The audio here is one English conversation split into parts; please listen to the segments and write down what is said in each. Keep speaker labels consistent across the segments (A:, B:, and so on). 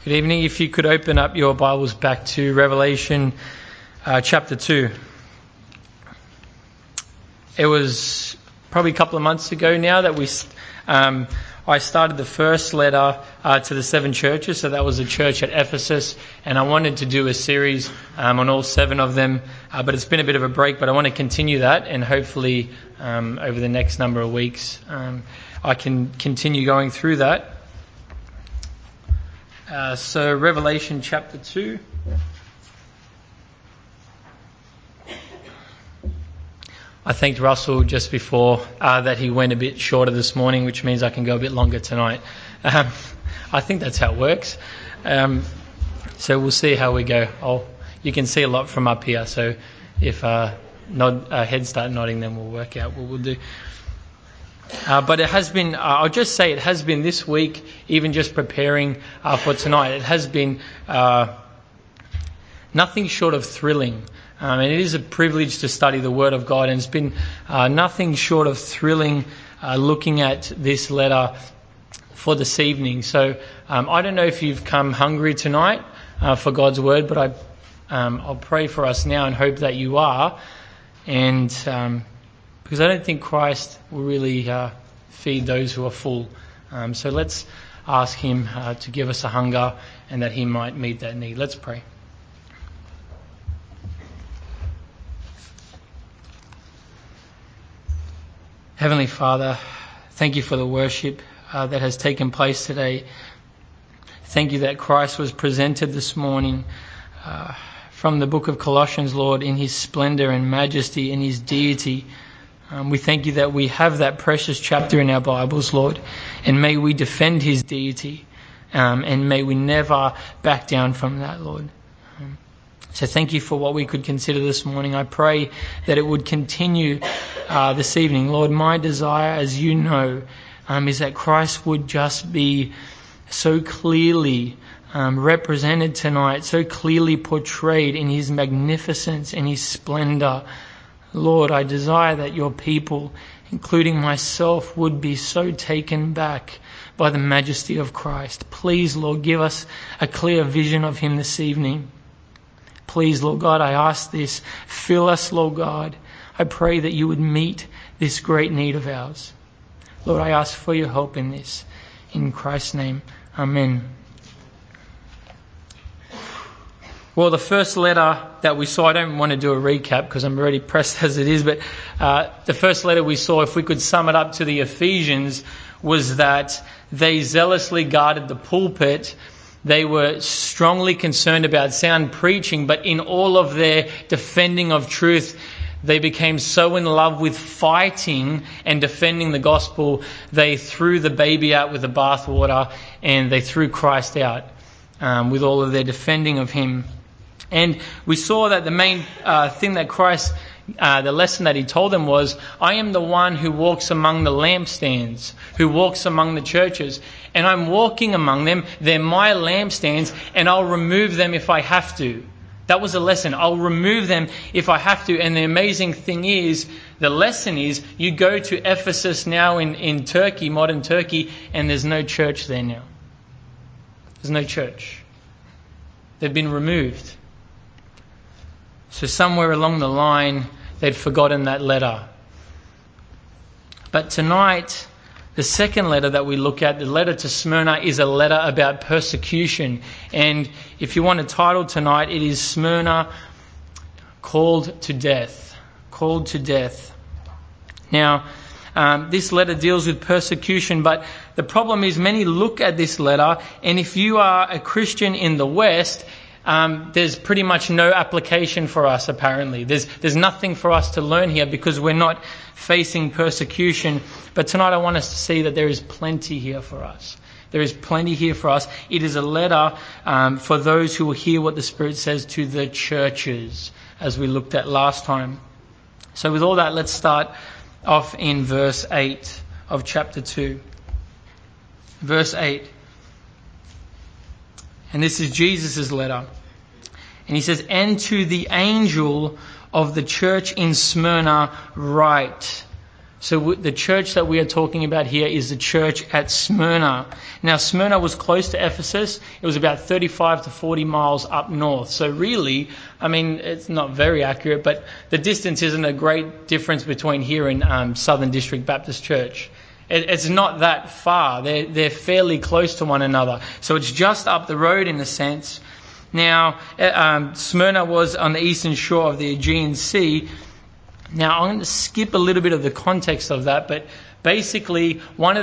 A: Good evening. If you could open up your Bibles back to Revelation chapter 2. It was probably a couple of months ago now that I started the first letter to the 7 churches. So that was a church at Ephesus, and I wanted to do a series on all 7 of them. But it's been a bit of a break, but I want to continue that, and hopefully over the next number of weeks I can continue going through that. So Revelation chapter 2. I thanked Russell just before that he went a bit shorter this morning, which means I can go a bit longer tonight. I think that's how it works. So we'll see how we go. You can see a lot from up here, so if heads start nodding, then we'll work out what we'll do. But it has been, I'll just say it has been this week, even just preparing for tonight, it has been nothing short of thrilling. And it is a privilege to study the Word of God, and it's been nothing short of thrilling looking at this letter for this evening. So I don't know if you've come hungry tonight for God's Word, but I'll pray for us now and hope that you are. And because I don't think Christ will really feed those who are full. So let's ask Him to give us a hunger and that He might meet that need. Let's pray. Heavenly Father, thank you for the worship that has taken place today. Thank you that Christ was presented this morning from the book of Colossians, Lord, in His splendor and majesty, in His deity. We thank you that we have that precious chapter in our Bibles, Lord, and may we defend His deity, and may we never back down from that, Lord. So thank you for what we could consider this morning. I pray that it would continue this evening. Lord, my desire, as you know, is that Christ would just be so clearly represented tonight, so clearly portrayed in His magnificence and His splendor. Lord, I desire that your people, including myself, would be so taken back by the majesty of Christ. Please, Lord, give us a clear vision of Him this evening. Please, Lord God, I ask this. Fill us, Lord God. I pray that you would meet this great need of ours. Lord, I ask for your help in this. In Christ's name, amen. Well, the first letter that we saw, I don't want to do a recap because I'm already pressed as it is, but the first letter we saw, if we could sum it up to the Ephesians, was that they zealously guarded the pulpit. They were strongly concerned about sound preaching, but in all of their defending of truth, they became so in love with fighting and defending the gospel, they threw the baby out with the bathwater and they threw Christ out with all of their defending of Him. And we saw that the main thing that Christ, the lesson that He told them was, I am the one who walks among the lampstands, who walks among the churches, and I'm walking among them. They're my lampstands, and I'll remove them if I have to. That was a lesson. I'll remove them if I have to. And the amazing thing is, the lesson is, you go to Ephesus now in Turkey, modern Turkey, and there's no church there now. There's no church. They've been removed. So somewhere along the line, they'd forgotten that letter. But tonight, the second letter that we look at, the letter to Smyrna, is a letter about persecution. And if you want a title tonight, it is Smyrna Called to Death. Called to Death. Now, this letter deals with persecution, but the problem is many look at this letter, and if you are a Christian in the West, there's pretty much no application for us, apparently. There's nothing for us to learn here because we're not facing persecution. But tonight I want us to see that there is plenty here for us. There is plenty here for us. It is a letter for those who will hear what the Spirit says to the churches, as we looked at last time. So with all that, let's start off in verse 8 of chapter 2. Verse 8. And this is Jesus' letter. And he says, and to the angel of the church in Smyrna write. So the church that we are talking about here is the church at Smyrna. Now, Smyrna was close to Ephesus. It was about 35 to 40 miles up north. So really, I mean, it's not very accurate, but the distance isn't a great difference between here and Southern District Baptist Church. It's not that far. They're fairly close to one another. So it's just up the road in a sense. Now, Smyrna was on the eastern shore of the Aegean Sea. Now, I'm going to skip a little bit of the context of that, but basically one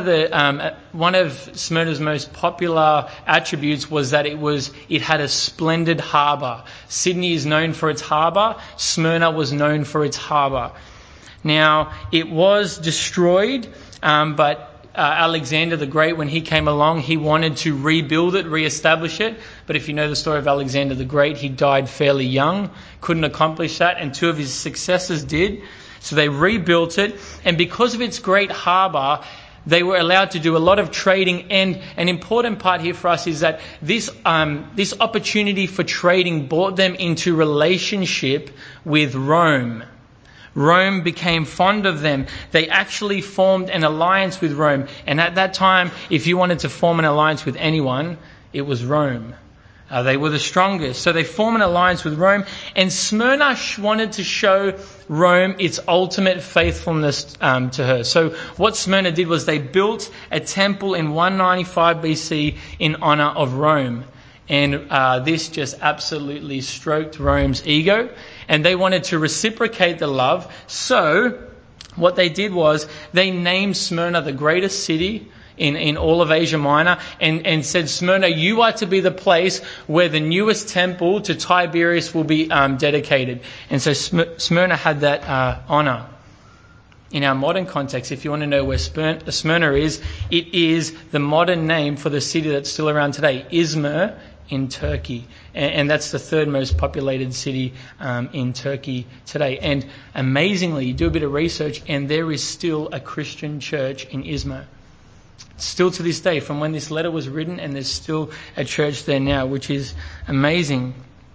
A: of Smyrna's most popular attributes was that it had a splendid harbour. Sydney is known for its harbour. Smyrna was known for its harbour. Now, it was destroyed, but Alexander the Great, when he came along, he wanted to rebuild it, re-establish it. But if you know the story of Alexander the Great, he died fairly young, couldn't accomplish that, and two of his successors did. So they rebuilt it, and because of its great harbour, they were allowed to do a lot of trading. And an important part here for us is that this opportunity for trading brought them into relationship with Rome. Rome became fond of them. They actually formed an alliance with Rome. And at that time, if you wanted to form an alliance with anyone, it was Rome. They were the strongest. So they formed an alliance with Rome. And Smyrna wanted to show Rome its ultimate faithfulness to her. So what Smyrna did was they built a temple in 195 BC in honor of Rome. And this just absolutely stroked Rome's ego. And they wanted to reciprocate the love. So what they did was they named Smyrna the greatest city in all of Asia Minor and said, Smyrna, you are to be the place where the newest temple to Tiberius will be dedicated. And so Smyrna had that honor. In our modern context, if you want to know where Smyrna is, it is the modern name for the city that's still around today, Izmir, in Turkey. And that's the third most populated city in Turkey today. And amazingly, you do a bit of research and there is still a Christian church in Izmir. Still to this day, from when this letter was written, and there's still a church there now, which is amazing.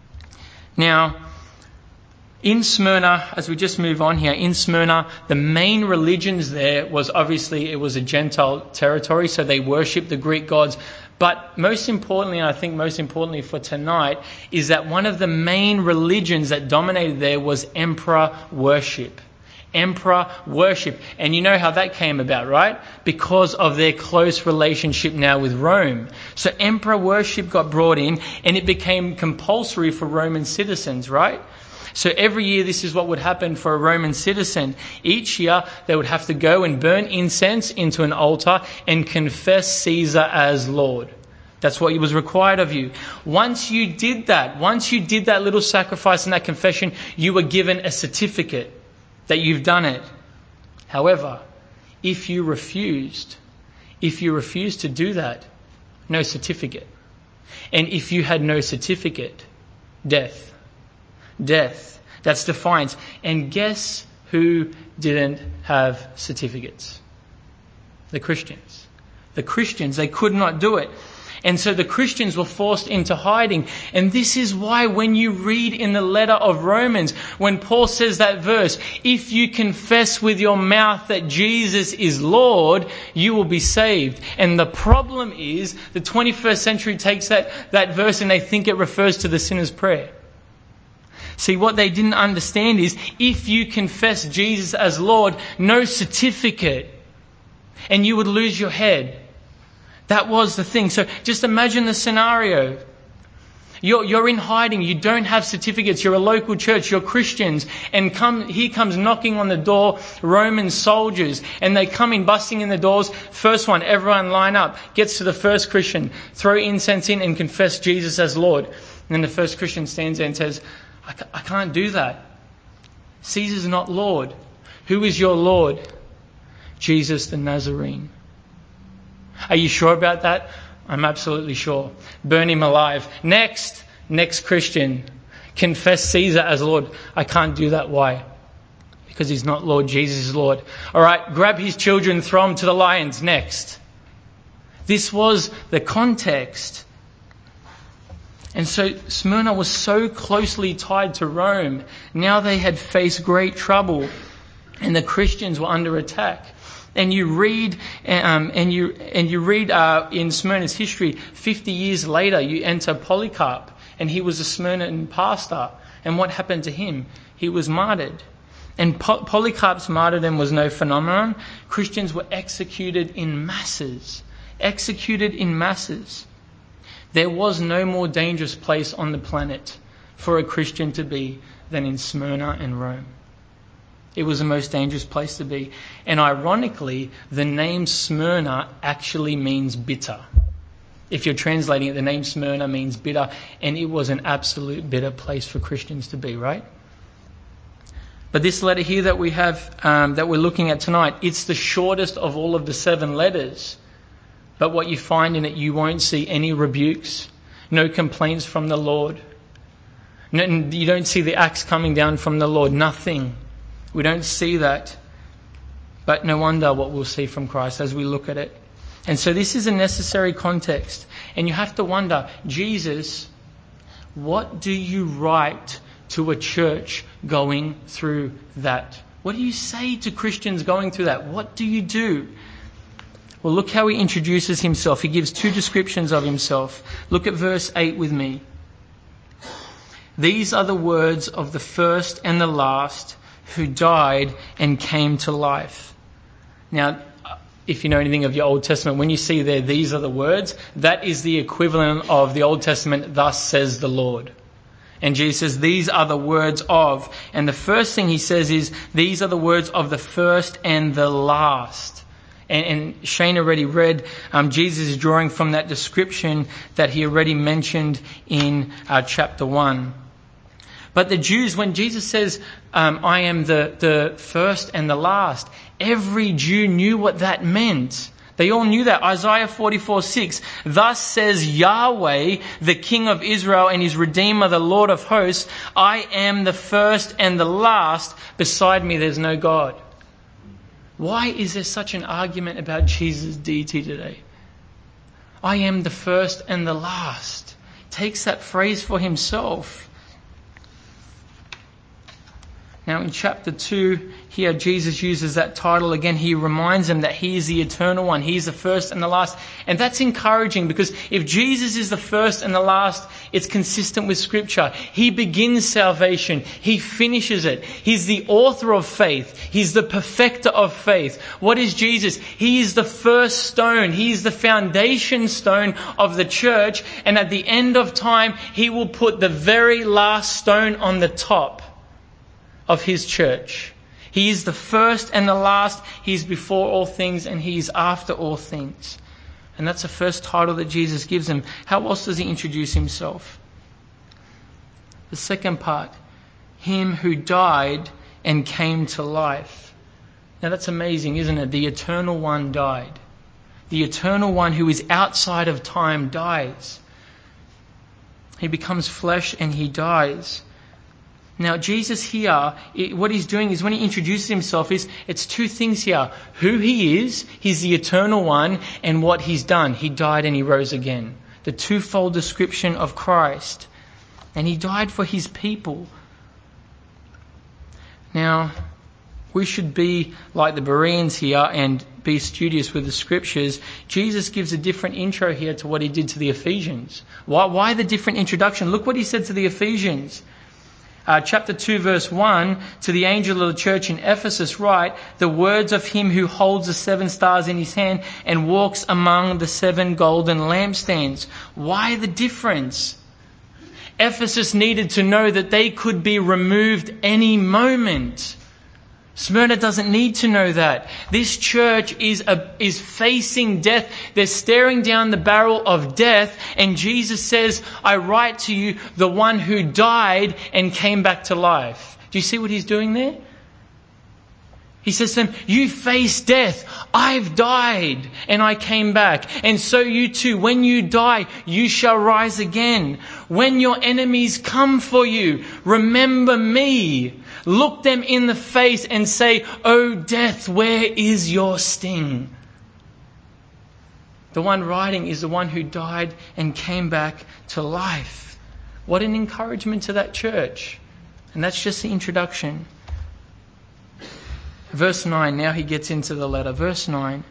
A: Now, in Smyrna, as we just move on here, in Smyrna, the main religions there was obviously it was a Gentile territory, so they worshipped the Greek gods. But most importantly, and I think most importantly for tonight, is that one of the main religions that dominated there was emperor worship. Emperor worship. And you know how that came about, right? Because of their close relationship now with Rome. So emperor worship got brought in and it became compulsory for Roman citizens, right? So every year this is what would happen for a Roman citizen. Each year they would have to go and burn incense into an altar and confess Caesar as Lord. That's what was required of you. Once you did that little sacrifice and that confession, you were given a certificate that you've done it. However, if you refused to do that, no certificate. And if you had no certificate, death. That's defiance. And guess who didn't have certificates? The Christians. The Christians, they could not do it. And so the Christians were forced into hiding. And this is why when you read in the letter of Romans, when Paul says that verse, if you confess with your mouth that Jesus is Lord, you will be saved. And the problem is the 21st century takes that verse and they think it refers to the sinner's prayer. See, what they didn't understand is if you confess Jesus as Lord, no certificate, and you would lose your head. That was the thing. So just imagine the scenario. You're in hiding. You don't have certificates. You're a local church. You're Christians. And here comes knocking on the door Roman soldiers. And they come in busting in the doors. First one, everyone line up. Gets to the first Christian. Throw incense in and confess Jesus as Lord. And then the first Christian stands there and says, I can't do that. Caesar's not Lord. Who is your Lord? Jesus the Nazarene. Are you sure about that? I'm absolutely sure. Burn him alive. Next Christian. Confess Caesar as Lord. I can't do that. Why? Because he's not Lord. Jesus is Lord. All right, grab his children, throw them to the lions. Next. This was the context. And so Smyrna was so closely tied to Rome. Now they had faced great trouble. and the Christians were under attack. And you read, in Smyrna's history, 50 years later, you enter Polycarp, and he was a Smyrna pastor. And what happened to him? He was martyred. And Polycarp's martyrdom was no phenomenon. Christians were executed in masses. Executed in masses. There was no more dangerous place on the planet for a Christian to be than in Smyrna and Rome. It was the most dangerous place to be. And ironically, the name Smyrna actually means bitter. If you're translating it, the name Smyrna means bitter, and it was an absolute bitter place for Christians to be, right? But this letter here that we have, that we're looking at tonight, it's the shortest of all of the 7 letters. But what you find in it, you won't see any rebukes, no complaints from the Lord. No, you don't see the axe coming down from the Lord, nothing. We don't see that. But no wonder what we'll see from Christ as we look at it. And so this is a necessary context. And you have to wonder, Jesus, what do you write to a church going through that? What do you say to Christians going through that? What do you do? Well, look how he introduces himself. He gives 2 descriptions of himself. Look at verse 8 with me. These are the words of the first and the last, who died and came to life. Now, if you know anything of your Old Testament, when you see there, these are the words, that is the equivalent of the Old Testament, thus says the Lord. And Jesus says, these are the words of. And the first thing he says is, these are the words of the first and the last. And Shane already read, Jesus is drawing from that description that he already mentioned in chapter 1. But the Jews, when Jesus says, I am the first and the last, every Jew knew what that meant. They all knew that. Isaiah 44:6, thus says Yahweh, the King of Israel and his Redeemer, the Lord of hosts, I am the first and the last. Beside me there's no God. Why is there such an argument about Jesus' deity today? I am the first and the last. Takes that phrase for himself. Now in chapter 2, here Jesus uses that title again. He reminds them that he is the eternal one. He is the first and the last. And that's encouraging, because if Jesus is the first and the last, it's consistent with Scripture. He begins salvation. He finishes it. He's the author of faith. He's the perfecter of faith. What is Jesus? He is the first stone. He is the foundation stone of the church. And at the end of time, he will put the very last stone on the top of his church. He is the first and the last. He is before all things and he is after all things. And that's the first title that Jesus gives him. How else does he introduce himself? The second part, him who died and came to life. Now that's amazing, isn't it? The eternal one died. The eternal one who is outside of time dies. He becomes flesh and he dies. Now, Jesus here, what he's doing is when he introduces himself, it's 2 things here. Who he is, he's the eternal one, and what he's done. He died and he rose again. The twofold description of Christ. And he died for his people. Now, we should be like the Bereans here and be studious with the Scriptures. Jesus gives a different intro here to what he did to the Ephesians. Why the different introduction? Look what he said to the Ephesians. Chapter 2 verse 1, to the angel of the church in Ephesus write, the words of him who holds the 7 stars in his hand and walks among the 7 golden lampstands. Why the difference? Ephesus needed to know that they could be removed any moment. Smyrna doesn't need to know that. This church is facing death. They're staring down the barrel of death. And Jesus says, I write to you the one who died and came back to life. Do you see what he's doing there? He says to them, you face death. I've died and I came back. And so you too, when you die, you shall rise again. When your enemies come for you, remember me. Look them in the face and say, O death, where is your sting? The one writing is the one who died and came back to life. What an encouragement to that church. And that's just the introduction. Verse 9, now he gets into the letter. Verse 9,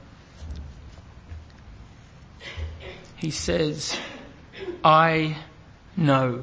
A: he says, I know.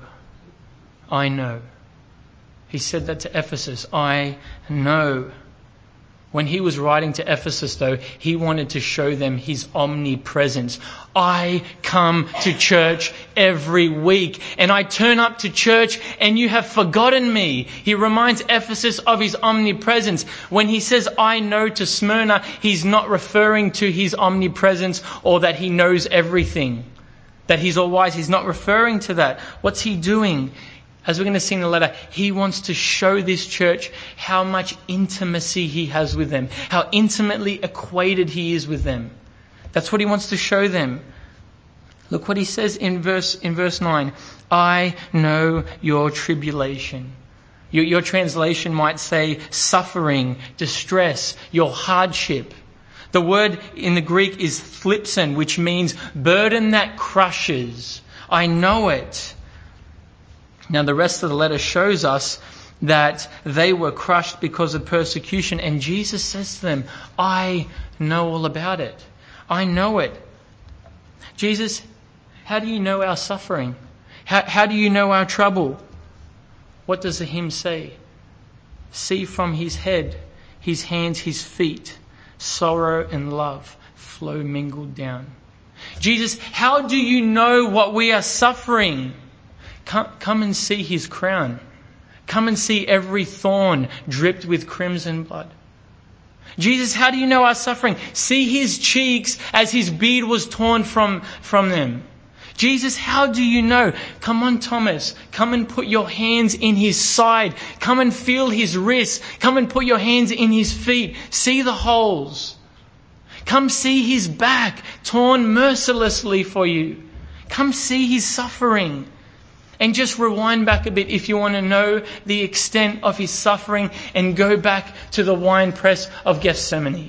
A: He said that to Ephesus, I know. When he was writing to Ephesus, though, he wanted to show them his omnipresence. I come to church every week, and I turn up to church, and you have forgotten me. He reminds Ephesus of his omnipresence. When he says, I know to Smyrna, he's not referring to his omnipresence or that he knows everything, that he's all wise. He's not referring to that. What's he doing? As we're going to see in the letter, he wants to show this church how much intimacy he has with them, how intimately equated he is with them. That's what he wants to show them. Look what he says in verse 9. I know your tribulation. Your translation might say suffering, distress, your hardship. The word in the Greek is thlipsin, which means burden that crushes. I know it. Now the rest of the letter shows us that they were crushed because of persecution, and Jesus says to them, I know all about it. I know it. Jesus, how do you know our suffering? How do you know our trouble? What does the hymn say? See from his head, his hands, his feet, sorrow and love flow mingled down. Jesus, how do you know what we are suffering? Come and see his crown. Come and see every thorn dripped with crimson blood. Jesus, how do you know our suffering? See his cheeks as his beard was torn from them. Jesus, how do you know? Come on, Thomas. Come and put your hands in his side. Come and feel his wrists. Come and put your hands in his feet. See the holes. Come see his back torn mercilessly for you. Come see his suffering. And just rewind back a bit if you want to know the extent of his suffering, and go back to the winepress of Gethsemane.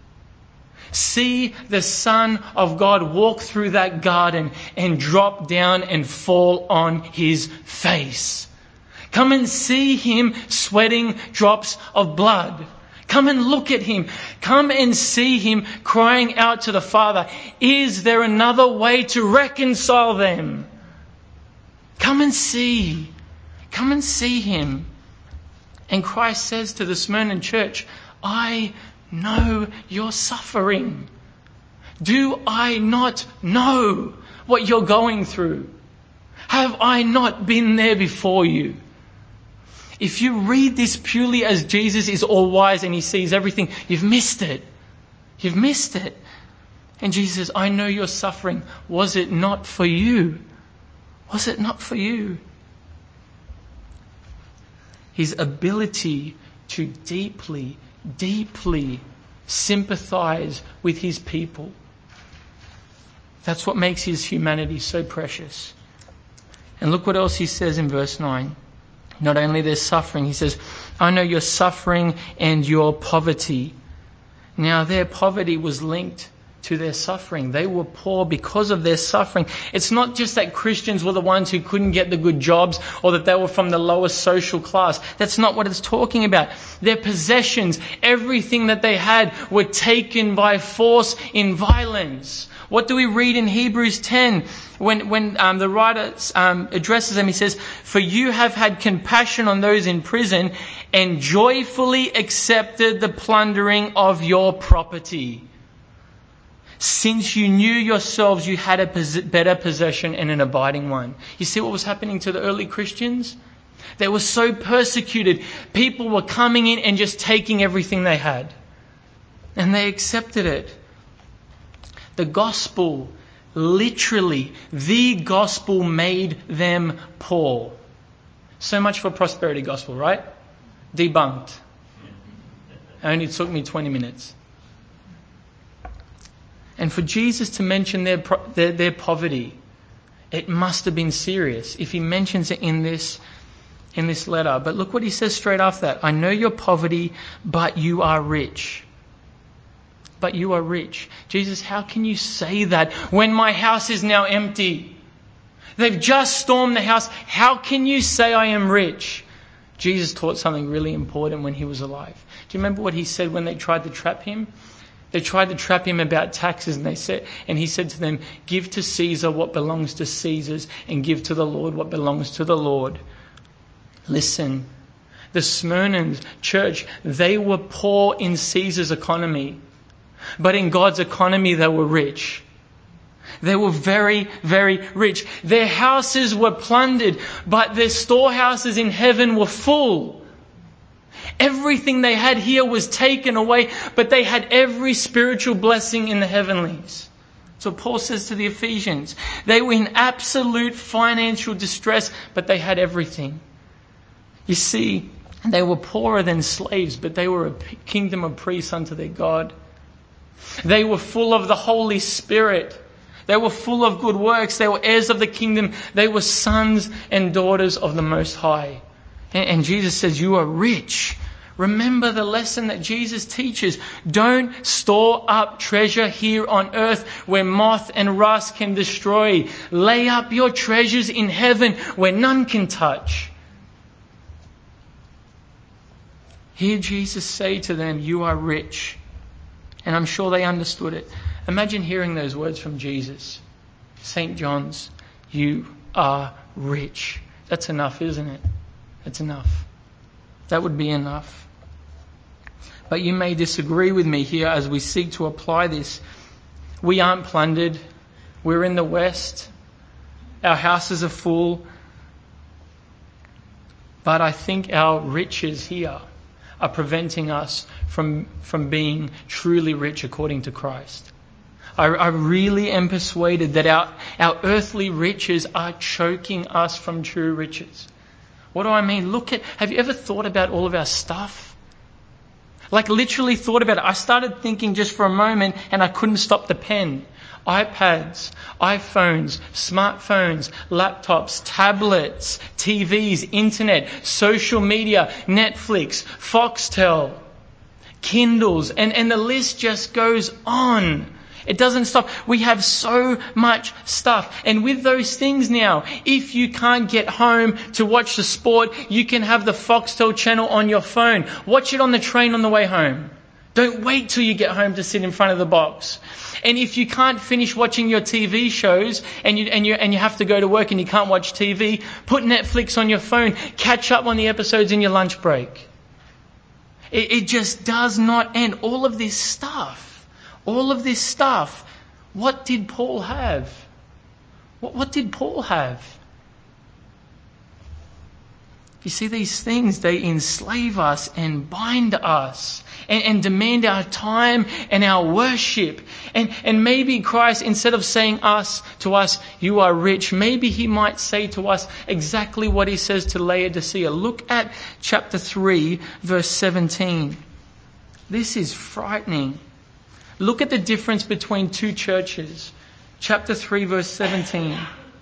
A: See the Son of God walk through that garden and drop down and fall on his face. Come and see him sweating drops of blood. Come and look at him. Come and see him crying out to the Father, is there another way to reconcile them? Come and see. Come and see him. And Christ says to the Smyrna church, I know your suffering. Do I not know what you're going through? Have I not been there before you? If you read this purely as Jesus is all wise and he sees everything, you've missed it. You've missed it. And Jesus says, I know your suffering. Was it not for you? Was it not for you? His ability to deeply, deeply sympathize with his people. That's what makes his humanity so precious. And look what else he says in verse 9. Not only their suffering, he says, I know your suffering and your poverty. Now their poverty was linked to their suffering. They were poor because of their suffering. It's not just that Christians were the ones who couldn't get the good jobs or that they were from the lowest social class. That's not what it's talking about. Their possessions, everything that they had, were taken by force in violence. What do we read in Hebrews 10 when the writer addresses them? He says, for you have had compassion on those in prison and joyfully accepted the plundering of your property. Since you knew yourselves, you had a better possession and an abiding one. You see what was happening to the early Christians? They were so persecuted. People were coming in and just taking everything they had. And they accepted it. The gospel, literally, the gospel made them poor. So much for prosperity gospel, right? Debunked. It only took me 20 minutes. And for Jesus to mention their poverty, it must have been serious if he mentions it in this letter. But look what he says straight after that. I know your poverty, but you are rich. But you are rich. Jesus, how can you say that when my house is now empty? They've just stormed the house. How can you say I am rich? Jesus taught something really important when he was alive. Do you remember what he said when they tried to trap him? They tried to trap him about taxes, and he said to them, give to Caesar what belongs to Caesar's and give to the Lord what belongs to the Lord. Listen, the Smyrnans church, they were poor in Caesar's economy, but in God's economy they were rich. They were very, very rich. Their houses were plundered, but their storehouses in heaven were full. Everything they had here was taken away, but they had every spiritual blessing in the heavenlies. So Paul says to the Ephesians, they were in absolute financial distress, but they had everything. You see, they were poorer than slaves, but they were a kingdom of priests unto their God. They were full of the Holy Spirit. They were full of good works. They were heirs of the kingdom. They were sons and daughters of the Most High. And Jesus says, you are rich. Remember the lesson that Jesus teaches. Don't store up treasure here on earth where moth and rust can destroy. Lay up your treasures in heaven where none can touch. Hear Jesus say to them, you are rich. And I'm sure they understood it. Imagine hearing those words from Jesus. St. John's, you are rich. That's enough, isn't it? That's enough. That would be enough. But you may disagree with me here as we seek to apply this. We aren't plundered. We're in the West. Our houses are full. But I think our riches here are preventing us from being truly rich according to Christ. I really am persuaded that our earthly riches are choking us from true riches. What do I mean? Have you ever thought about all of our stuff? Like literally thought about it. I started thinking just for a moment and I couldn't stop the pen. iPads, iPhones, smartphones, laptops, tablets, TVs, internet, social media, Netflix, Foxtel, Kindles, and the list just goes on. It doesn't stop. We have so much stuff. And with those things now, if you can't get home to watch the sport, you can have the Foxtel channel on your phone. Watch it on the train on the way home. Don't wait till you get home to sit in front of the box. And if you can't finish watching your TV shows and you have to go to work and you can't watch TV, put Netflix on your phone. Catch up on the episodes in your lunch break. It just does not end. All of this stuff. What did Paul have? What did Paul have? You see, these things, they enslave us and bind us and demand our time and our worship. And maybe Christ, instead of saying to us, you are rich, maybe he might say to us exactly what he says to Laodicea. Look at chapter 3, verse 17. This is frightening. Look at the difference between two churches. Chapter 3, verse 17.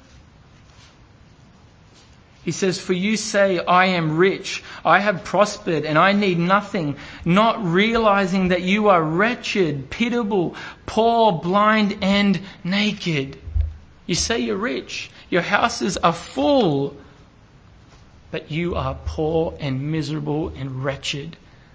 A: He says, for you say, I am rich, I have prospered, and I need nothing, not realizing that you are wretched, pitiable, poor, blind, and naked. You say you're rich, your houses are full, but you are poor and miserable and wretched.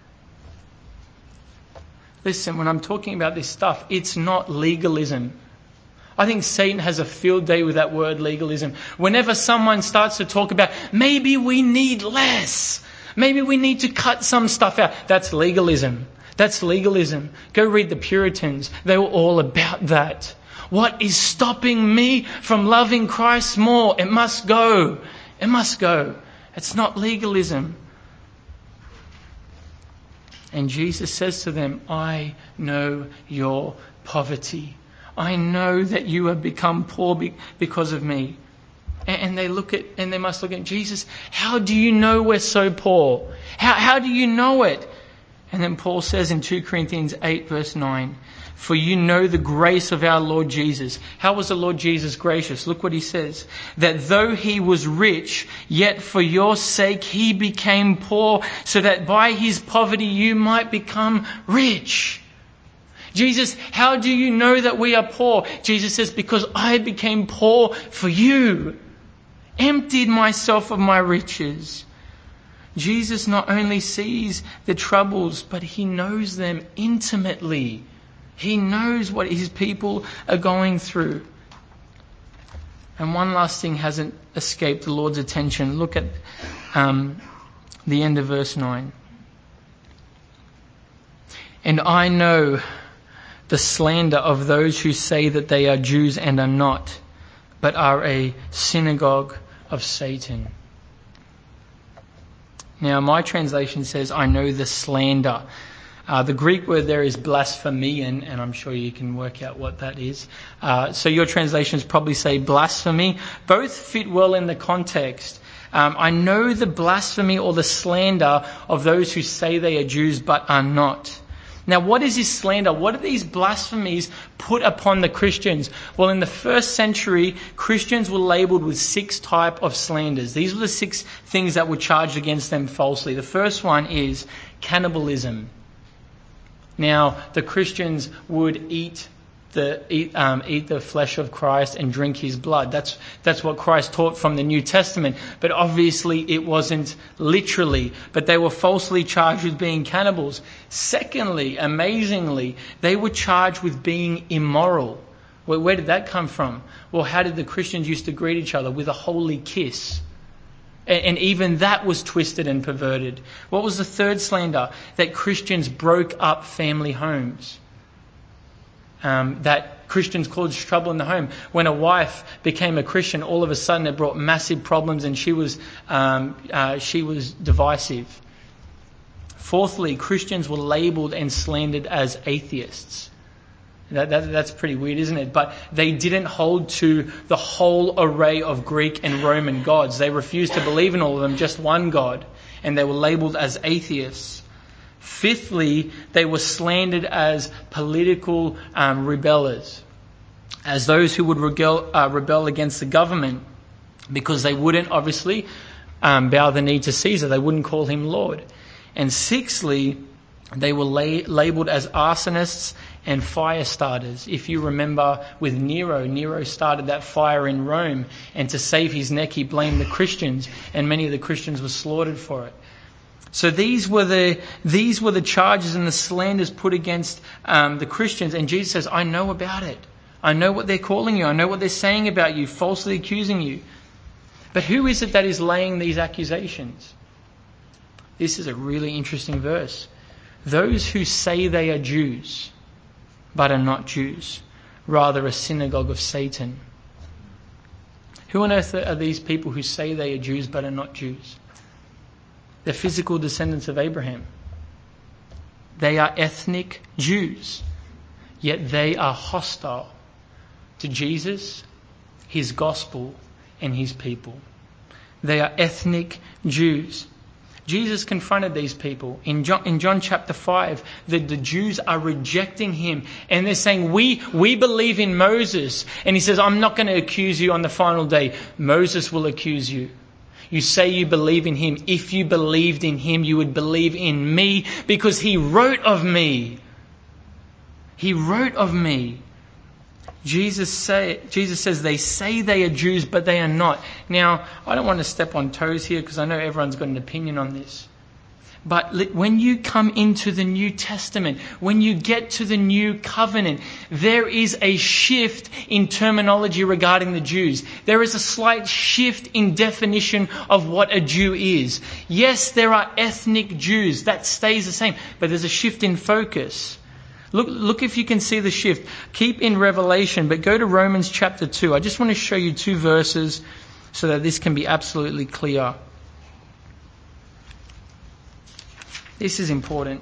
A: Listen, when I'm talking about this stuff, it's not legalism. I think Satan has a field day with that word legalism. Whenever someone starts to talk about, maybe we need less, maybe we need to cut some stuff out, that's legalism. That's legalism. Go read the Puritans. They were all about that. What is stopping me from loving Christ more? It must go. It must go. It's not legalism. And Jesus says to them, I know your poverty. I know that you have become poor because of me. And they must look at Jesus. How do you know we're so poor? How do you know it? And then Paul says in 2 Corinthians 8 verse 9, for you know the grace of our Lord Jesus. How was the Lord Jesus gracious? Look what he says. That though he was rich, yet for your sake he became poor, so that by his poverty you might become rich. Jesus, how do you know that we are poor? Jesus says, because I became poor for you. Emptied myself of my riches. Jesus not only sees the troubles, but he knows them intimately. He knows what his people are going through. And one last thing hasn't escaped the Lord's attention. Look at the end of verse 9. And I know the slander of those who say that they are Jews and are not, but are a synagogue of Satan. Now, my translation says, I know the slander. The Greek word there is blasphemy, and I'm sure you can work out what that is. So your translations probably say blasphemy. Both fit well in the context. I know the blasphemy or the slander of those who say they are Jews but are not. Now, what is this slander? What are these blasphemies put upon the Christians? Well, in the first century, Christians were labelled with 6 types of slanders. These were the 6 things that were charged against them falsely. The first one is cannibalism. Now, the Christians would eat the flesh of Christ and drink his blood. That's what Christ taught from the New Testament. But obviously it wasn't literally. But they were falsely charged with being cannibals. Secondly, amazingly, they were charged with being immoral. Well, where did that come from? Well, how did the Christians used to greet each other? With a holy kiss. And even that was twisted and perverted. What was the third slander? That Christians broke up family homes. That Christians caused trouble in the home. When a wife became a Christian, all of a sudden it brought massive problems, and she was divisive. Fourthly, Christians were labelled and slandered as atheists. That's pretty weird, isn't it? But they didn't hold to the whole array of Greek and Roman gods. They refused to believe in all of them, just one God. And they were labelled as atheists. Fifthly, they were slandered as political rebellers, as those who would rebel against the government, because they wouldn't obviously bow the knee to Caesar. They wouldn't call him Lord. And sixthly, they were labelled as arsonists and fire starters. If you remember with Nero started that fire in Rome, and to save his neck he blamed the Christians, and many of the Christians were slaughtered for it. So these were the charges and the slanders put against the Christians. And Jesus says, I know about it. I know what they're calling you. I know what they're saying about you, falsely accusing you. But who is it that is laying these accusations? This is a really interesting verse. Those who say they are Jews, but are not Jews, rather a synagogue of Satan. Who on earth are these people who say they are Jews, but are not Jews? They're physical descendants of Abraham. They are ethnic Jews, yet they are hostile to Jesus, his gospel, and his people. They are ethnic Jews. Jesus confronted these people. In John chapter 5, the Jews are rejecting him, and they're saying, we believe in Moses. And he says, I'm not going to accuse you on the final day. Moses will accuse you. You say you believe in him. If you believed in him, you would believe in me, because he wrote of me. He wrote of me. Jesus says they say they are Jews, but they are not. Now, I don't want to step on toes here, because I know everyone's got an opinion on this. But when you come into the New Testament, when you get to the New Covenant, there is a shift in terminology regarding the Jews. There is a slight shift in definition of what a Jew is. Yes, there are ethnic Jews. That stays the same. But there's a shift in focus. Look if you can see the shift. Keep in Revelation, but go to Romans chapter 2. I just want to show you 2 verses so that this can be absolutely clear. This is important.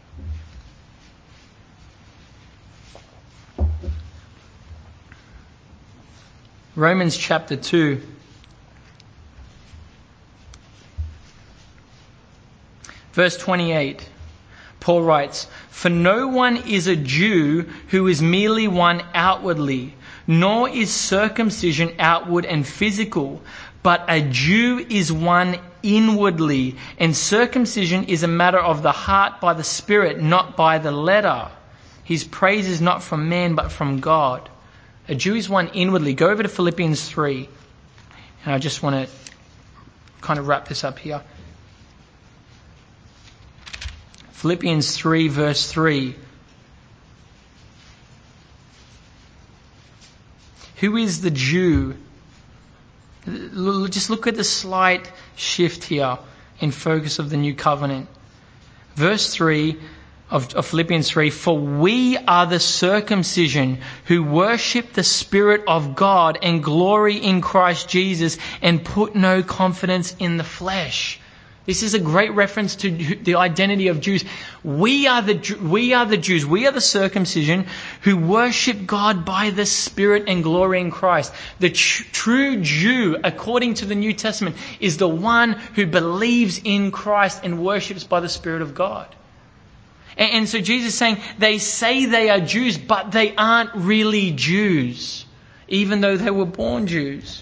A: Romans chapter 2. Verse 28. Paul writes, "For no one is a Jew who is merely one outwardly, nor is circumcision outward and physical, but a Jew is one inwardly, and circumcision is a matter of the heart by the Spirit, not by the letter. His praise is not from man, but from God." A Jew is one inwardly. Go over to Philippians 3. And I just want to kind of wrap this up here. Philippians 3 verse 3. Who is the Jew? Just look at the slight shift here in focus of the new covenant. Verse 3 of Philippians 3, for we are the circumcision who worship the Spirit of God and glory in Christ Jesus and put no confidence in the flesh. This is a great reference to the identity of Jews. We are the Jews. We are the circumcision who worship God by the Spirit and glory in Christ. The true Jew, according to the New Testament, is the one who believes in Christ and worships by the Spirit of God. And so Jesus is saying they say they are Jews, but they aren't really Jews, even though they were born Jews.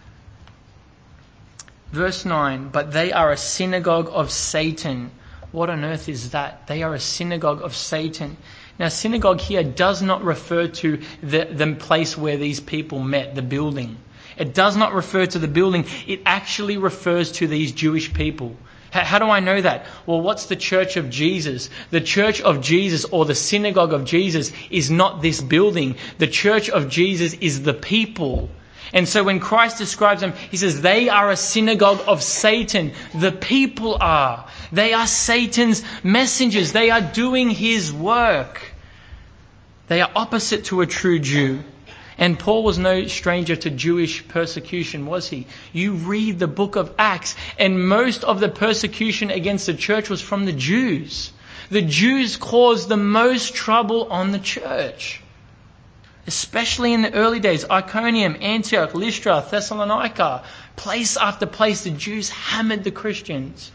A: Verse 9, but they are a synagogue of Satan. What on earth is that? They are a synagogue of Satan. Now, synagogue here does not refer to the place where these people met, the building. It does not refer to the building. It actually refers to these Jewish people. How do I know that? Well, what's the church of Jesus? The church of Jesus, or the synagogue of Jesus, is not this building. The church of Jesus is the people. And so when Christ describes them, he says they are a synagogue of Satan. The people are. They are Satan's messengers. They are doing his work. They are opposite to a true Jew. And Paul was no stranger to Jewish persecution, was he? You read the book of Acts, and most of the persecution against the church was from the Jews. The Jews caused the most trouble on the church. Especially in the early days, Iconium, Antioch, Lystra, Thessalonica, place after place, the Jews hammered the Christians.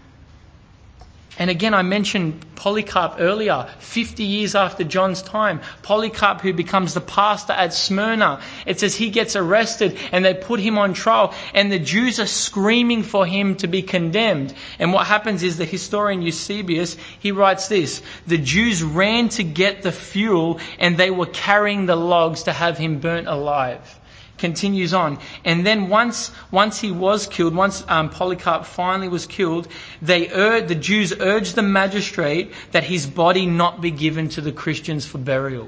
A: And again, I mentioned Polycarp earlier, 50 years after John's time. Polycarp, who becomes the pastor at Smyrna, it says he gets arrested and they put him on trial, and the Jews are screaming for him to be condemned. And what happens is the historian Eusebius, he writes this: the Jews ran to get the fuel and they were carrying the logs to have him burnt alive. Continues on. And then once he was killed, once Polycarp finally was killed, the Jews urged the magistrate that his body not be given to the Christians for burial.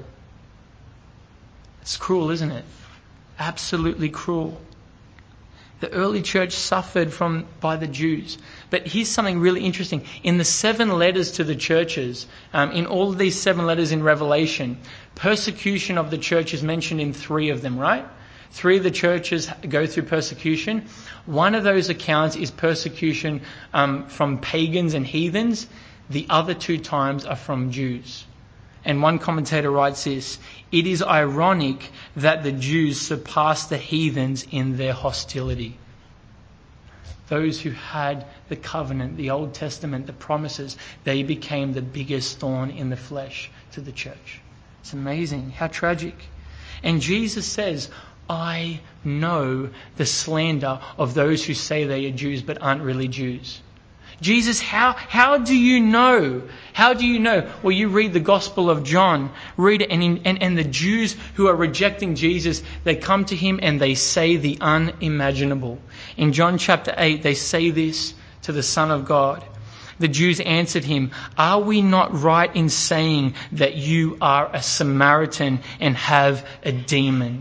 A: It's cruel, isn't it? Absolutely cruel. The early church suffered by the Jews. But here's something really interesting. In the 7 letters to the churches, in all of these 7 letters in Revelation, persecution of the church is mentioned in 3 of them, right? 3 of the churches go through persecution. One of those accounts is persecution from pagans and heathens. The other 2 times are from Jews. And one commentator writes this: it is ironic that the Jews surpassed the heathens in their hostility. Those who had the covenant, the Old Testament, the promises, they became the biggest thorn in the flesh to the church. It's amazing. How tragic. And Jesus says, I know the slander of those who say they are Jews but aren't really Jews. Jesus, how do you know? How do you know? Well, you read the Gospel of John, read it, and the Jews who are rejecting Jesus, they come to him and they say the unimaginable. In John chapter 8, they say this to the Son of God. The Jews answered him, are we not right in saying that you are a Samaritan and have a demon?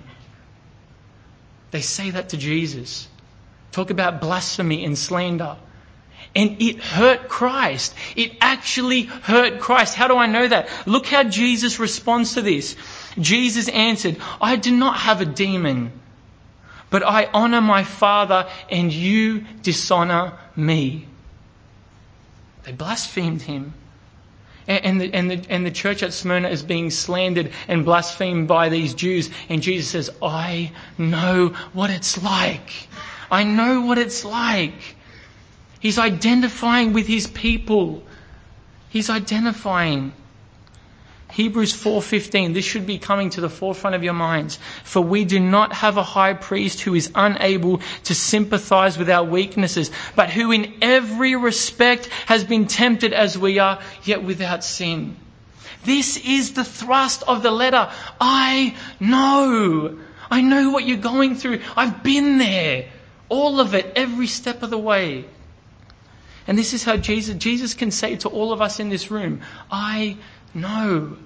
A: They say that to Jesus. Talk about blasphemy and slander. And it hurt Christ. It actually hurt Christ. How do I know that? Look how Jesus responds to this. Jesus answered, I do not have a demon, but I honor my Father and you dishonor me. They blasphemed him. And the church at Smyrna is being slandered and blasphemed by these Jews. And Jesus says, I know what it's like. I know what it's like. He's identifying with his people. He's identifying. Hebrews 4:15. This should be coming to the forefront of your minds. For we do not have a high priest who is unable to sympathize with our weaknesses, but who in every respect has been tempted as we are, yet without sin. This is the thrust of the letter. I know what you're going through. I've been there. All of it, every step of the way. And this is how Jesus can say to all of us in this room, I know.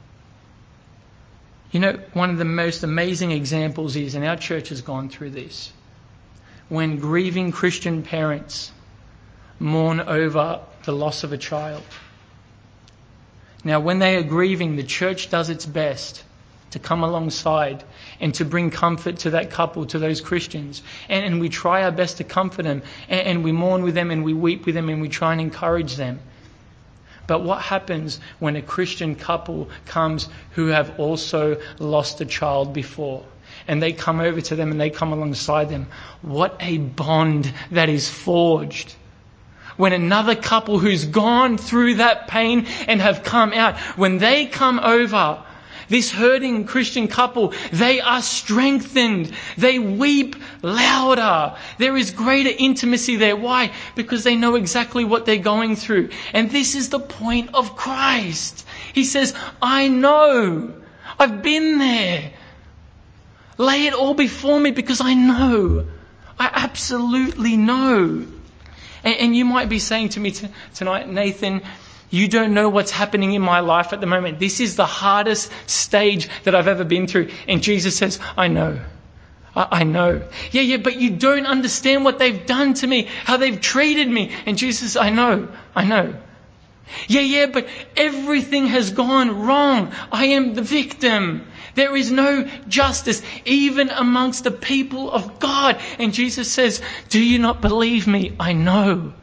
A: You know, one of the most amazing examples is, and our church has gone through this, when grieving Christian parents mourn over the loss of a child. Now, when they are grieving, the church does its best to come alongside and to bring comfort to that couple, to those Christians. And we try our best to comfort them, and we mourn with them, and we weep with them, and we try and encourage them. But what happens when a Christian couple comes who have also lost a child before? And they come over to them and they come alongside them. What a bond that is forged. When another couple who's gone through that pain and have come out, when they come over, this hurting Christian couple, they are strengthened. They weep louder. There is greater intimacy there. Why? Because they know exactly what they're going through. And this is the point of Christ. He says, I know. I've been there. Lay it all before me because I know. I absolutely know. And you might be saying to me tonight, Nathan, you don't know what's happening in my life at the moment. This is the hardest stage that I've ever been through. And Jesus says, I know. I know. Yeah, but you don't understand what they've done to me, how they've treated me. And Jesus says, I know. Yeah, but everything has gone wrong. I am the victim. There is no justice, even amongst the people of God. And Jesus says, do you not believe me? I know.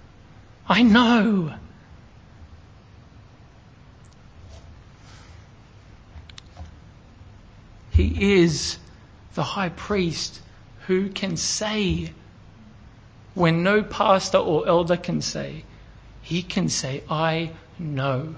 A: He is the high priest who can say, when no pastor or elder can say, he can say, I know.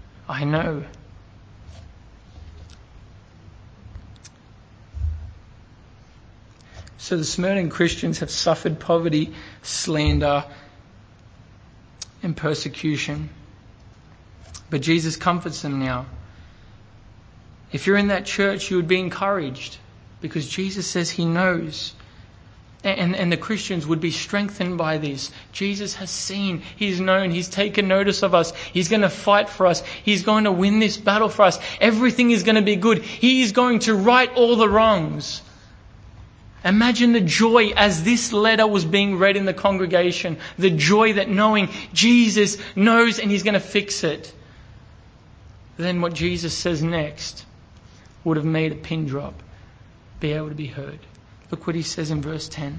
A: So the Smyrna Christians have suffered poverty, slander, and persecution. But Jesus comforts them now. If you're in that church, you would be encouraged because Jesus says he knows. And the Christians would be strengthened by this. Jesus has seen, he's known, he's taken notice of us. He's going to fight for us. He's going to win this battle for us. Everything is going to be good. He is going to right all the wrongs. Imagine the joy as this letter was being read in the congregation. The joy that knowing Jesus knows and he's going to fix it. Then what Jesus says next would have made a pin drop be able to be heard. Look what he says in verse 10.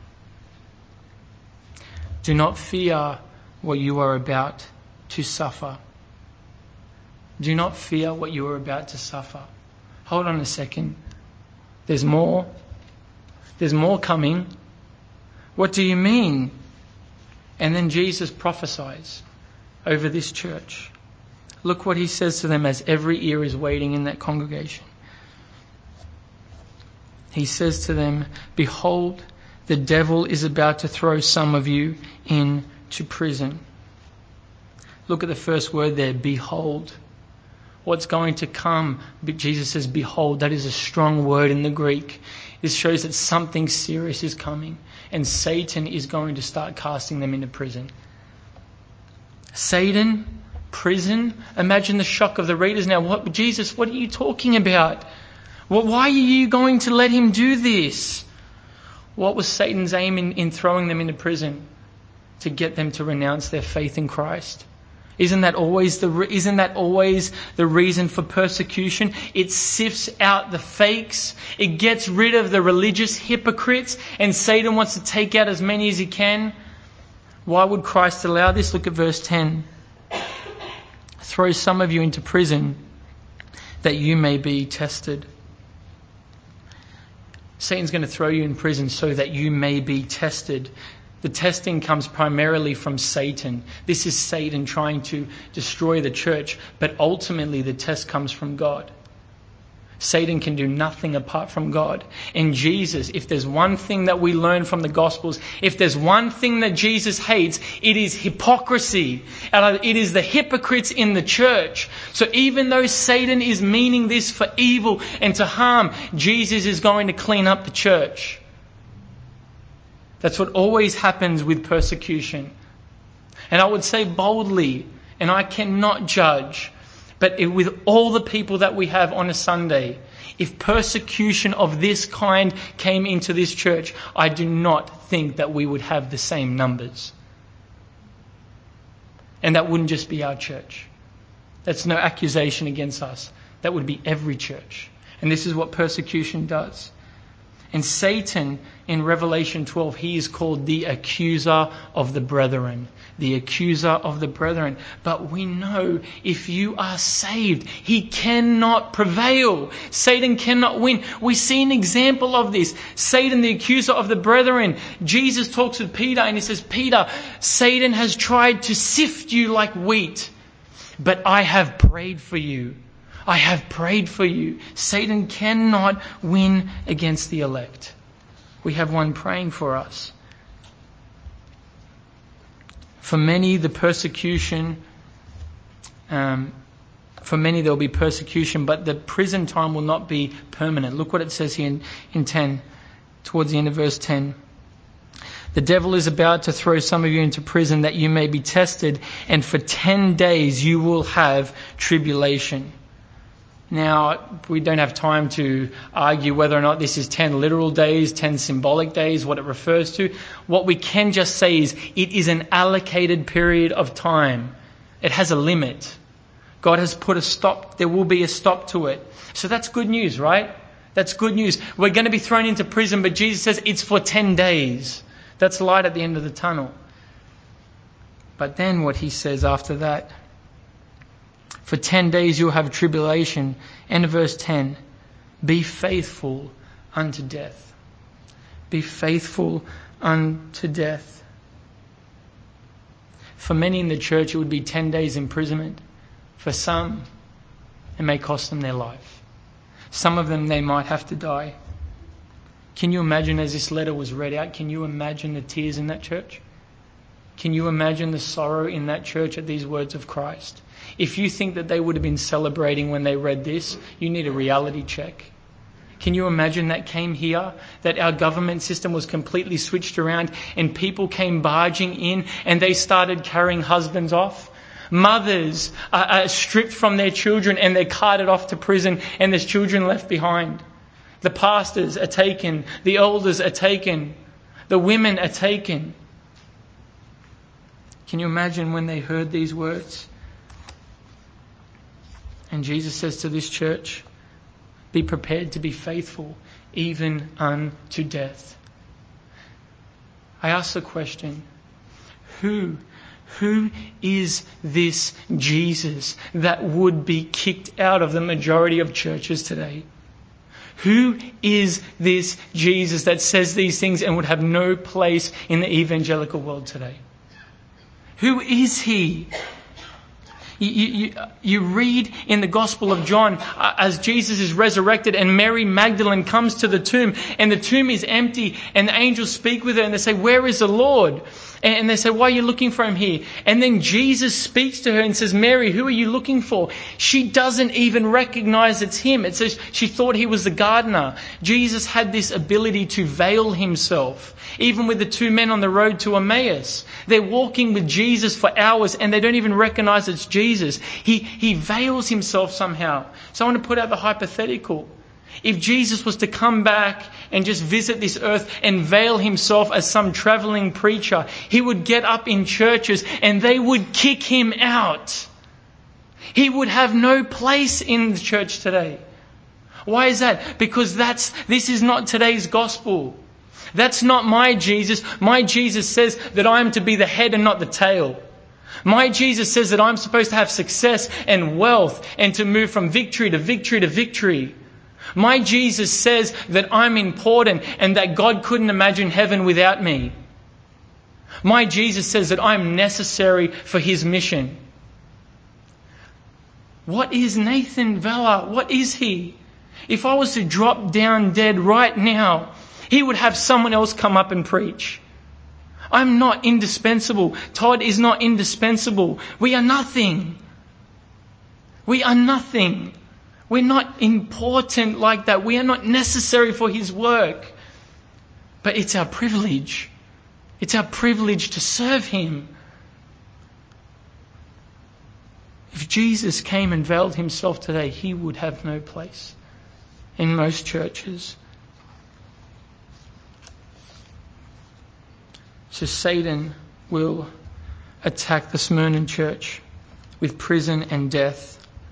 A: Do not fear what you are about to suffer. Do not fear what you are about to suffer. Hold on a second. There's more. There's more coming. What do you mean? And then Jesus prophesies over this church. Look what he says to them as every ear is waiting in that congregation. He says to them, behold, the devil is about to throw some of you into prison. Look at the first word there, behold. What's going to come? Jesus says, behold. That is a strong word in the Greek. This shows that something serious is coming. And Satan is going to start casting them into prison. Satan, prison. Imagine the shock of the readers now. Jesus, what are you talking about? Why are you going to let him do this? What was Satan's aim in throwing them into prison? To get them to renounce their faith in Christ. Isn't that always the reason for persecution? It sifts out the fakes. It gets rid of the religious hypocrites, and Satan wants to take out as many as he can. Why would Christ allow this? Look at verse 10. Throw some of you into prison that you may be tested. Satan's going to throw you in prison so that you may be tested. The testing comes primarily from Satan. This is Satan trying to destroy the church, but ultimately the test comes from God. Satan can do nothing apart from God. And Jesus, if there's one thing that we learn from the Gospels, if there's one thing that Jesus hates, it is hypocrisy. And it is the hypocrites in the church. So even though Satan is meaning this for evil and to harm, Jesus is going to clean up the church. That's what always happens with persecution. And I would say boldly, and I cannot judge, but with all the people that we have on a Sunday, if persecution of this kind came into this church, I do not think that we would have the same numbers. And that wouldn't just be our church. That's no accusation against us. That would be every church. And this is what persecution does. And Satan, in Revelation 12, he is called the accuser of the brethren. The accuser of the brethren. But we know if you are saved, he cannot prevail. Satan cannot win. We see an example of this. Satan, the accuser of the brethren. Jesus talks with Peter and he says, Peter, Satan has tried to sift you like wheat, but I have prayed for you. I have prayed for you. Satan cannot win against the elect. We have one praying for us. For many, the persecution, for many there will be persecution, but the prison time will not be permanent. Look what it says here in 10, towards the end of verse 10. The devil is about to throw some of you into prison that you may be tested, and for 10 days you will have tribulation. Now, we don't have time to argue whether or not this is 10 literal days, 10 symbolic days, what it refers to. What we can just say is it is an allocated period of time. It has a limit. God has put a stop. There will be a stop to it. So that's good news, right? That's good news. We're going to be thrown into prison, but Jesus says it's for 10 days. That's light at the end of the tunnel. But then what he says after that, for 10 days you'll have tribulation. End of verse 10. Be faithful unto death. Be faithful unto death. For many in the church it would be 10 days imprisonment. For some it may cost them their life. Some of them they might have to die. Can you imagine as this letter was read out, can you imagine the tears in that church? Can you imagine the sorrow in that church at these words of Christ? If you think that they would have been celebrating when they read this, you need a reality check. Can you imagine that came here? That our government system was completely switched around and people came barging in and they started carrying husbands off? Mothers are stripped from their children and they're carted off to prison and there's children left behind. The pastors are taken. The elders are taken. The women are taken. Can you imagine when they heard these words? And Jesus says to this church, be prepared to be faithful even unto death. I ask the question, who is this Jesus that would be kicked out of the majority of churches today? Who is this Jesus that says these things and would have no place in the evangelical world today? Who is he? You read in the Gospel of John as Jesus is resurrected and Mary Magdalene comes to the tomb and the tomb is empty and the angels speak with her and they say, where is the Lord? And they say, why are you looking for him here? And then Jesus speaks to her and says, Mary, who are you looking for? She doesn't even recognize it's him. It says she thought he was the gardener. Jesus had this ability to veil himself. Even with the two men on the road to Emmaus. They're walking with Jesus for hours and they don't even recognize it's Jesus. He veils himself somehow. So I want to put out the hypothetical. If Jesus was to come back and just visit this earth and veil himself as some traveling preacher, he would get up in churches and they would kick him out. He would have no place in the church today. Why is that? Because this is not today's gospel. That's not my Jesus. My Jesus says that I am to be the head and not the tail. My Jesus says that I'm supposed to have success and wealth and to move from victory to victory to victory. My Jesus says that I'm important and that God couldn't imagine heaven without me. My Jesus says that I'm necessary for his mission. What is Nathan Vella? What is he? If I was to drop down dead right now, he would have someone else come up and preach. I'm not indispensable. Todd is not indispensable. We are nothing. We are nothing. We're not important like that. We are not necessary for his work. But it's our privilege. It's our privilege to serve him. If Jesus came and veiled himself today, he would have no place in most churches. So Satan will attack the Smyrna church with prison and death.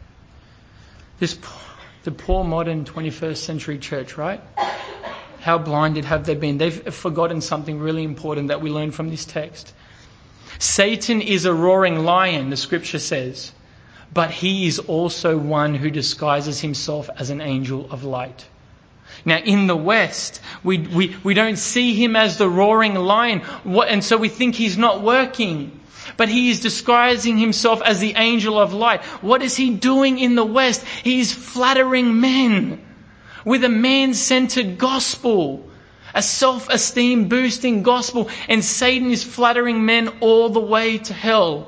A: The poor modern 21st century church, right? How blinded have they been? They've forgotten something really important that we learn from this text. Satan is a roaring lion, the scripture says, but he is also one who disguises himself as an angel of light. Now, in the West, we don't see him as the roaring lion, and so we think he's not working. But he is disguising himself as the angel of light. What is he doing in the West? He is flattering men with a man-centered gospel, a self-esteem boosting gospel, and Satan is flattering men all the way to hell.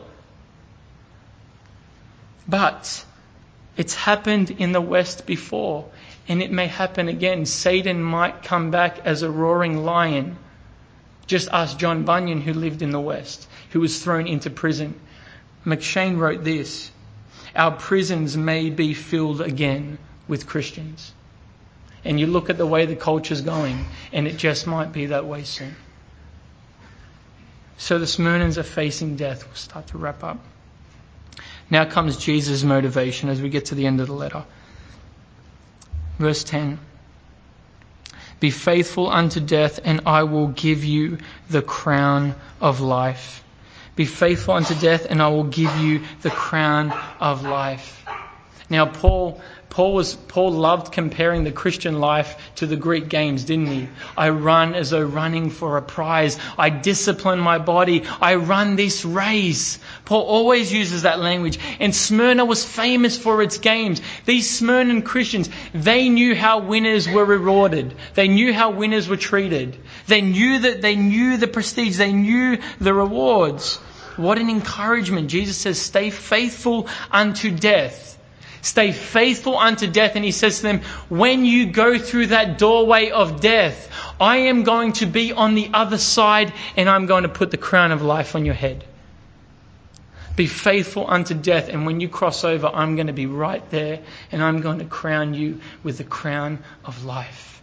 A: But it's happened in the West before, and it may happen again. Satan might come back as a roaring lion. Just ask John Bunyan, who lived in the West, who was thrown into prison. McShane wrote this: "Our prisons may be filled again with Christians." And you look at the way the culture's going, and it just might be that way soon. So the Smyrnans are facing death. We'll start to wrap up. Now comes Jesus' motivation as we get to the end of the letter. Verse 10. "Be faithful unto death, and I will give you the crown of life." Be faithful unto death, and I will give you the crown of life. Now, Paul loved comparing the Christian life to the Greek games, didn't he? I run as though running for a prize. I discipline my body. I run this race. Paul always uses that language. And Smyrna was famous for its games. These Smyrnan Christians, they knew how winners were rewarded. They knew how winners were treated. They knew the prestige. They knew the rewards. What an encouragement. Jesus says, stay faithful unto death. Stay faithful unto death. And he says to them, when you go through that doorway of death, I am going to be on the other side, and I'm going to put the crown of life on your head. Be faithful unto death, and when you cross over, I'm going to be right there, and I'm going to crown you with the crown of life.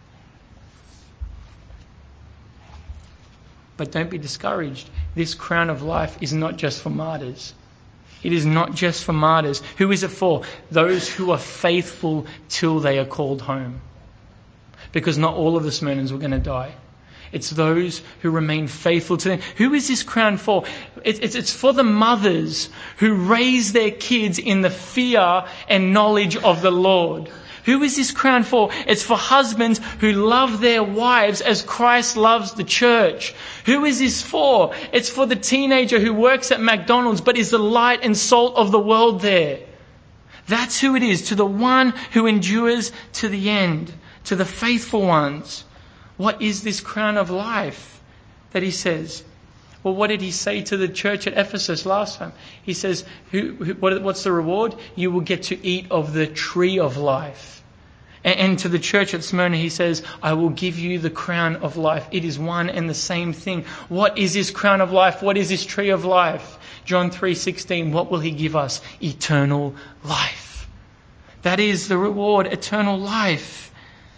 A: But don't be discouraged. This crown of life is not just for martyrs. It is not just for martyrs. Who is it for? Those who are faithful till they are called home. Because not all of the Smyrnans were going to die. It's those who remain faithful to them. Who is this crown for? It's for the mothers who raise their kids in the fear and knowledge of the Lord. Who is this crown for? It's for husbands who love their wives as Christ loves the church. Who is this for? It's for the teenager who works at McDonald's but is the light and salt of the world there. That's who it is, to the one who endures to the end, to the faithful ones. What is this crown of life that he says? Well, what did he say to the church at Ephesus last time? He says, what's the reward? You will get to eat of the tree of life. And to the church at Smyrna, he says, I will give you the crown of life. It is one and the same thing. What is this crown of life? What is this tree of life? John 3:16, what will he give us? Eternal life. That is the reward, eternal life.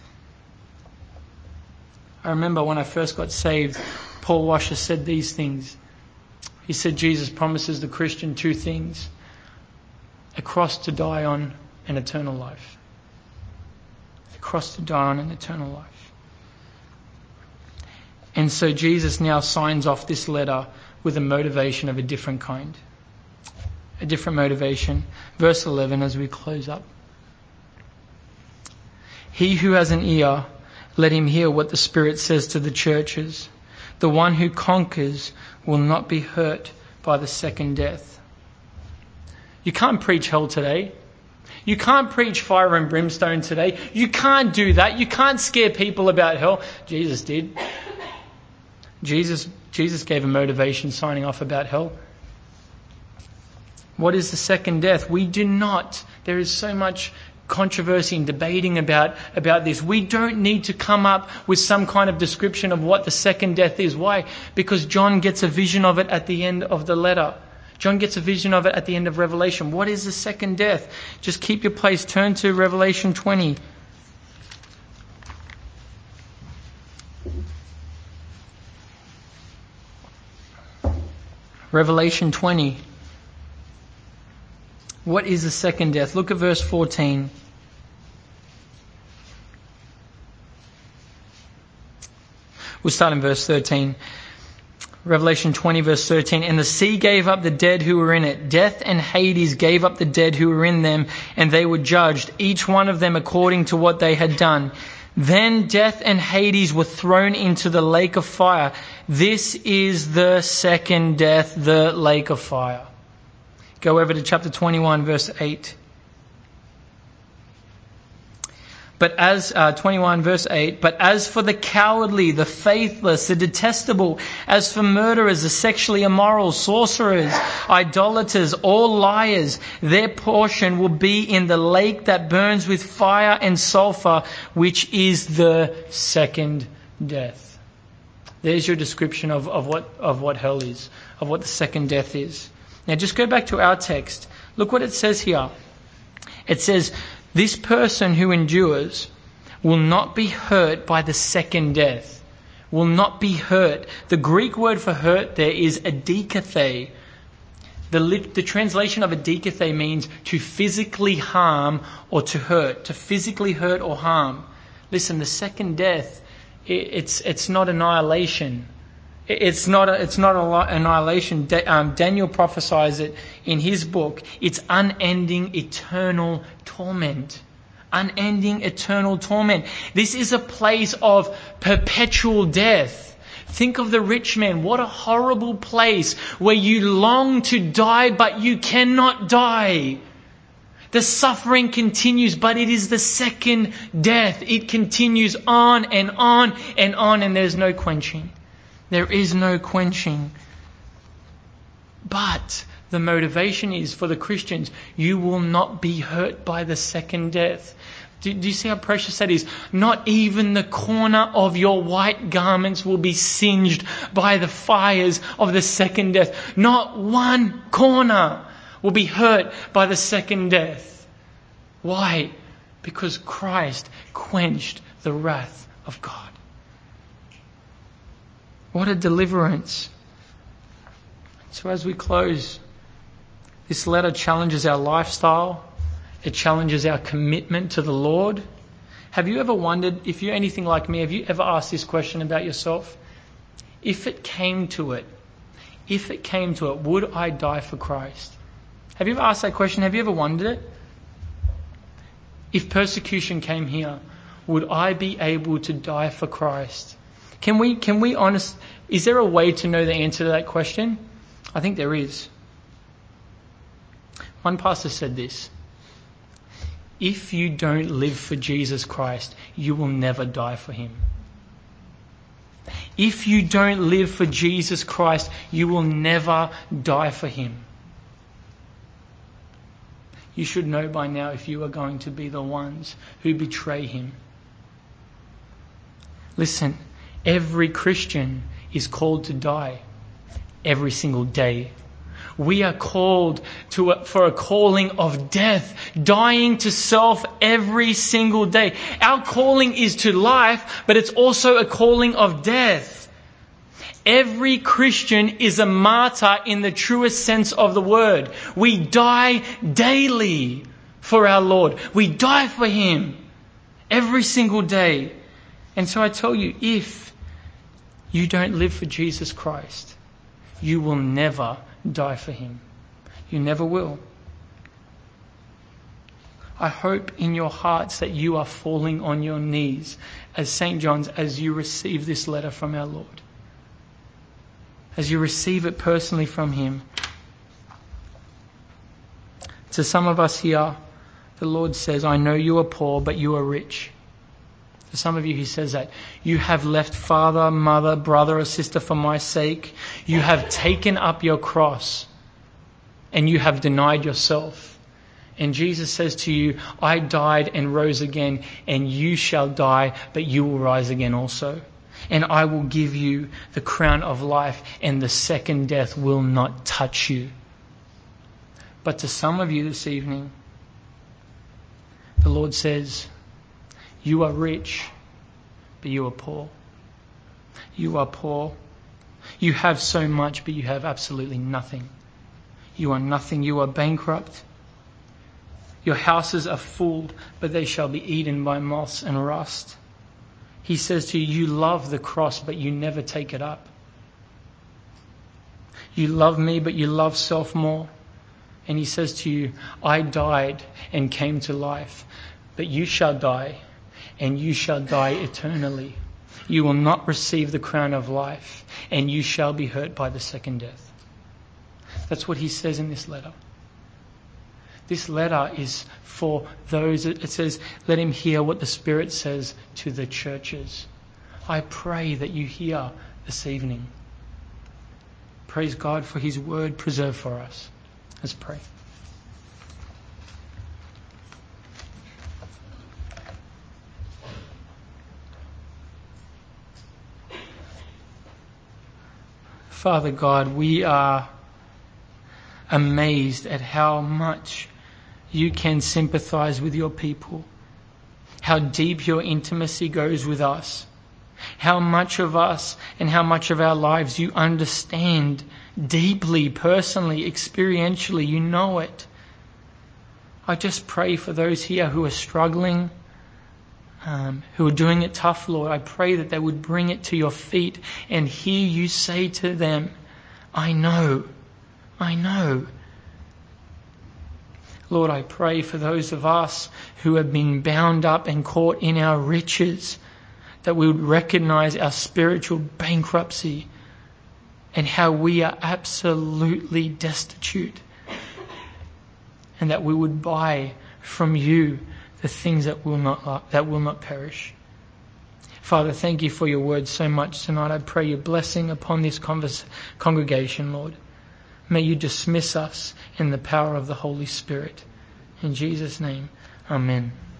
A: I remember when I first got saved, Paul Washer said these things. He said Jesus promises the Christian two things: a cross to die on and eternal life. A cross to die on and eternal life. And so Jesus now signs off this letter with a motivation of a different kind. A different motivation. Verse 11 as we close up. He who has an ear, let him hear what the Spirit says to the churches. The one who conquers will not be hurt by the second death. You can't preach hell today. You can't preach fire and brimstone today. You can't do that. You can't scare people about hell. Jesus did. Jesus gave a motivation signing off about hell. What is the second death? We do not. There is so much controversy and debating about this. We don't need to come up with some kind of description of what the second death is. Why? Because John gets a vision of it at the end of the letter. John gets a vision of it at the end of Revelation. What is the second death? Just keep your place. Turn to Revelation 20. Revelation 20. What is the second death? Look at verse 14. We'll start in verse 13. Revelation 20 verse 13. And the sea gave up the dead who were in it. Death and Hades gave up the dead who were in them, and they were judged, each one of them according to what they had done. Then death and Hades were thrown into the lake of fire. This is the second death, the lake of fire. Go over to chapter 21 verse 8. But as 21 verse 8, but as for the cowardly, the faithless, the detestable, as for murderers, the sexually immoral, sorcerers, idolaters, all liars, their portion will be in the lake that burns with fire and sulfur, which is the second death. There's your description of what hell is, of what the second death is. Now just go back to our text. Look what it says here. It says, this person who endures will not be hurt by the second death. Will not be hurt. The Greek word for hurt there is adikathe. The translation of adikathe means to physically harm or to hurt. To physically hurt or harm. Listen, the second death, it's not annihilation. It's not annihilation. Daniel prophesies it in his book. It's unending eternal torment. Unending eternal torment. This is a place of perpetual death. Think of the rich man. What a horrible place where you long to die but you cannot die. The suffering continues, but it is the second death. It continues on and on and on, and there's no quenching. There is no quenching. But the motivation is for the Christians, you will not be hurt by the second death. Do you see how precious that is? Not even the corner of your white garments will be singed by the fires of the second death. Not one corner will be hurt by the second death. Why? Because Christ quenched the wrath of God. What a deliverance. So as we close, this letter challenges our lifestyle. It challenges our commitment to the Lord. Have you ever wondered, if you're anything like me, have you ever asked this question about yourself? If it came to it, would I die for Christ? Have you ever asked that question? Have you ever wondered it? If persecution came here, would I be able to die for Christ? Can we honest? Is there a way to know the answer to that question? I think there is. One pastor said this: if you don't live for Jesus Christ, you will never die for Him. If you don't live for Jesus Christ, you will never die for Him. You should know by now if you are going to be the ones who betray Him. Listen, every Christian is called to die every single day. We are called for a calling of death, dying to self every single day. Our calling is to life, but it's also a calling of death. Every Christian is a martyr in the truest sense of the word. We die daily for our Lord. We die for Him every single day. And so I tell you, if you don't live for Jesus Christ, you will never die for Him. You never will. I hope in your hearts that you are falling on your knees as St. John's as you receive this letter from our Lord. As you receive it personally from Him. To some of us here, the Lord says, I know you are poor, but you are rich. For some of you, He says that. You have left father, mother, brother or sister for my sake. You have taken up your cross and you have denied yourself. And Jesus says to you, I died and rose again, and you shall die, but you will rise again also. And I will give you the crown of life, and the second death will not touch you. But to some of you this evening, the Lord says, you are rich, but you are poor. You are poor. You have so much, but you have absolutely nothing. You are nothing. You are bankrupt. Your houses are full, but they shall be eaten by moths and rust. He says to you, you love the cross, but you never take it up. You love me, but you love self more. And he says to you, I died and came to life, but you shall die, and you shall die eternally. You will not receive the crown of life, and you shall be hurt by the second death. That's what he says in this letter. This letter is for those, it says, let him hear what the Spirit says to the churches. I pray that you hear this evening. Praise God for his word preserved for us. Let's pray. Father God, we are amazed at how much you can sympathize with your people, how deep your intimacy goes with us, how much of us and how much of our lives you understand deeply, personally, experientially. You know it. I just pray for those here who are struggling, who are doing it tough, Lord. I pray that they would bring it to your feet and hear you say to them, I know. Lord, I pray for those of us who have been bound up and caught in our riches, that we would recognize our spiritual bankruptcy and how we are absolutely destitute, and that we would buy from you the things that will not perish. Father, thank you for your word so much tonight. I pray your blessing upon this congregation, Lord. May you dismiss us in the power of the Holy Spirit. In Jesus' name, amen.